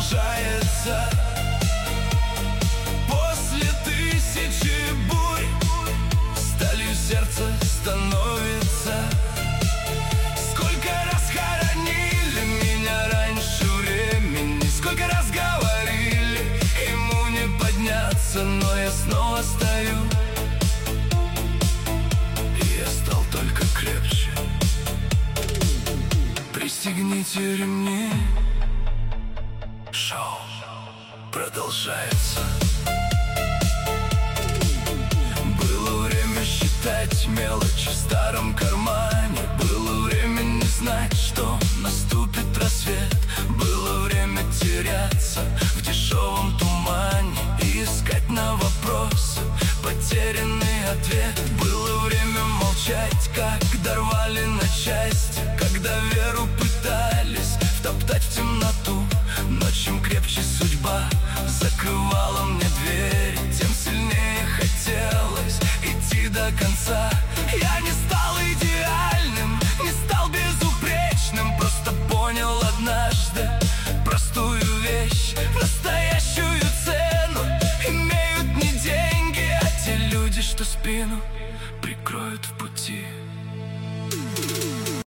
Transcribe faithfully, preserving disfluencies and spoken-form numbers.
продолжается. После тысячи бурь сталью сердце становится. Сколько раз хоронили меня раньше времени, сколько раз говорили, ему не подняться, но я снова стою. И я стал только крепче. Пристегните ремни, шоу продолжается. Было время считать мелочи в старом кармане, было время не знать, что наступит рассвет, было время теряться в дешевом тумане и искать на вопросы потерянный ответ. Было время молчать, когда рвали на части, когда веру пытались втоптать в темноту. Но чем крепче судьба закрывала мне двери, тем сильнее хотелось идти до конца. Я не стал идеальным, не стал безупречным, просто понял однажды простую вещь: настоящую цену имеют не деньги, а те люди, что спину прикроют в пути.